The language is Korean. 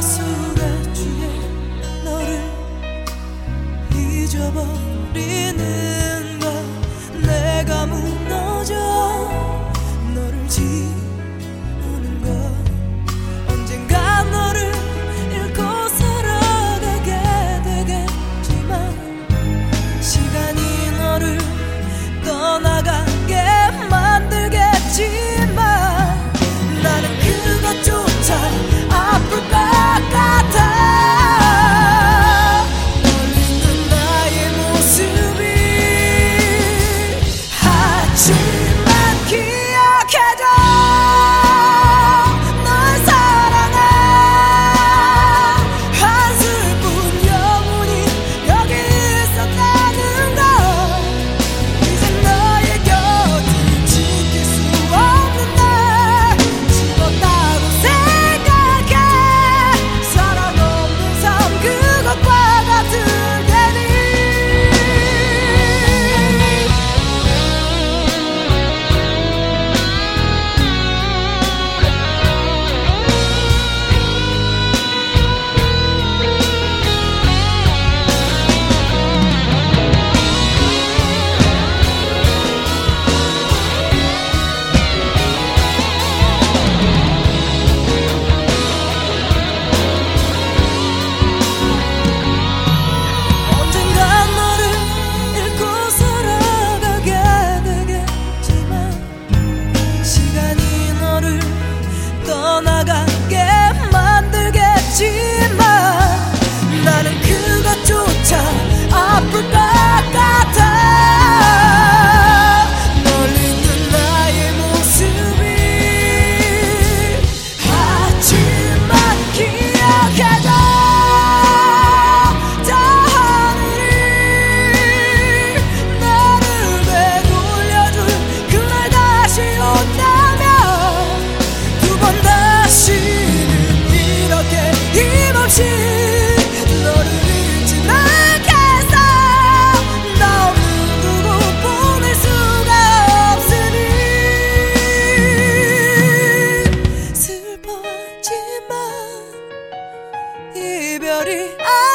술에 취해 너를 잊어버리는 걸 내가 무너져 너를 지우는 걸 언젠가 너를 잃고 살아가게 되겠지만 시간이 너를 떠나가게 만들겠지만 나는 그것조차 아플 것 같아 널 잊는 나의 모습이 하지만 기억해줘 널 사랑해 한숨뿐 영원히 여기 있었다는 걸 이제 너의 곁을 지킬 수 없는 날 죽었다고 생각해 사랑 없는 삶 그것과 같을 테니 언젠가 너를 잃고 살아가게 되겠지만 시간이 너를 떠나가게 만들겠지만 나는 그것조차 아플 것 같아 널 잊는 나의 모습이 하지만 기억해줘 저 하늘이 너를 되돌려줄 그날 다시 온다면 두 번 다시는 이렇게 힘없이 너를 잊진 않겠어 나 없는 두고 보낼 수가 없으니 슬퍼하지만 이별이